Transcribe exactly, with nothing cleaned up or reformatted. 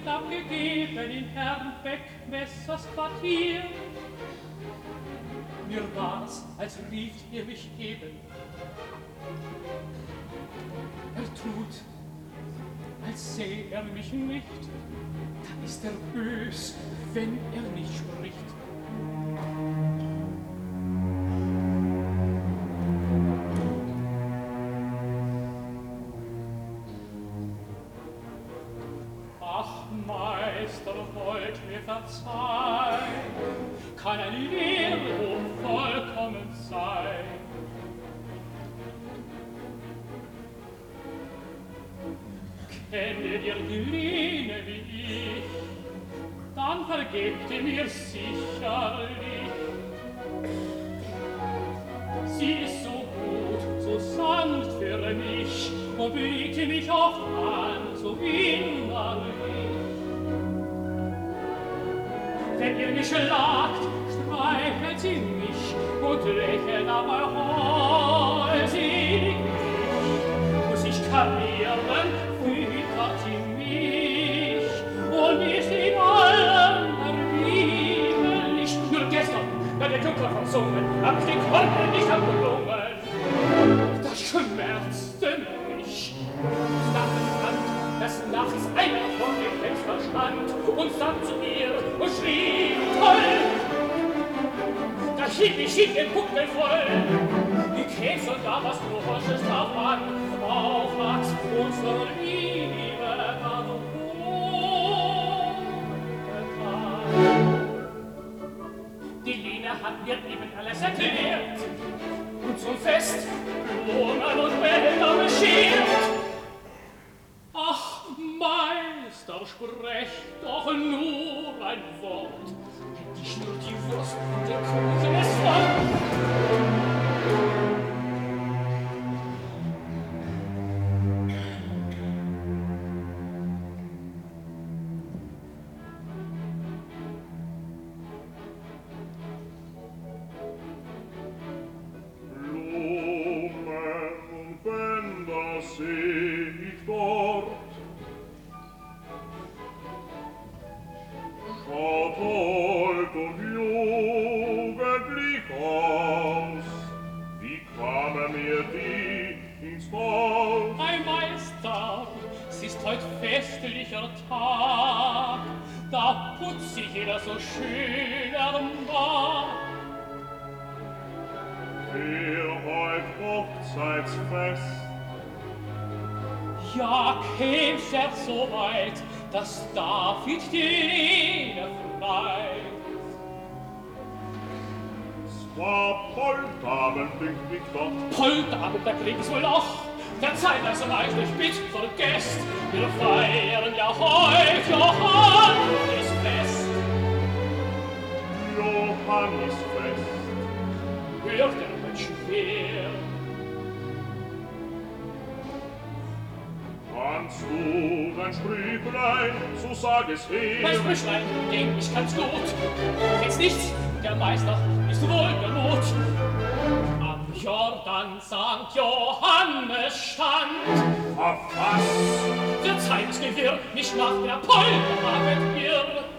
und abgegeben in Herrn Beckmessers Quartier. Mir war's, als rief er mich eben. Er tut, als säh er mich nicht, da ist er bös, wenn er nicht spricht. Ach, Meister, wollt mir verzeihen, kann ein Lehrhof vollkommen sein. Kennt ihr die Lene wie ich, dann vergebt ihr mir sicherlich. Sie ist so gut, so sanft für mich und blickt mich oft an, so innerlich. Wenn ihr mich schlagt, streichelt sie mich und lächelt dabei holsig mich. Muss ich karieren, füttert sie mich und ist in allem erwiebelig. Nur gestern, da der Junker versungen, hab ich den Korn nicht abgelungen. Das schmerzte mich. Ich dachte, dass nachts einer von dem Fenster stand und sang zu mir und schrie toll. Da hielt ich ihn den Buckel voll. Wie käm's und da was Großes drauf an, auf was unsere Liebe war so unbekannt. Die Lene hat mir eben alles erklärt und zum Fest Blumen und Bänder beschert. Ach, Meister, sprecht doch nur ein Wort. Hätt ich nur die Wurst und der Kuchen es fort. Tag, da putzt sich jeder so schön ermacht. Für heut Hochzeitsfest. Ja, käm's er so weit, dass David die Lene freit. Zwar Poltabend dünkt mich doch. Poltabend, da krieg's wohl noch. Der Zeit, dass er euch nicht mit vergesst. Wir feiern ja heut Johannisfest. Johannisfest. Hört der Mensch wer? Kannst du dein Sprüchlein, so sag es her. Mein Sprüchlein, denk, ich kann's gut. Jetzt nichts, der Meister ist wohl der Mut. Am Jordan Sankt Johannes stand. Auf was? Der Zeit ist Gewirr, nicht nach der Polterabend irr.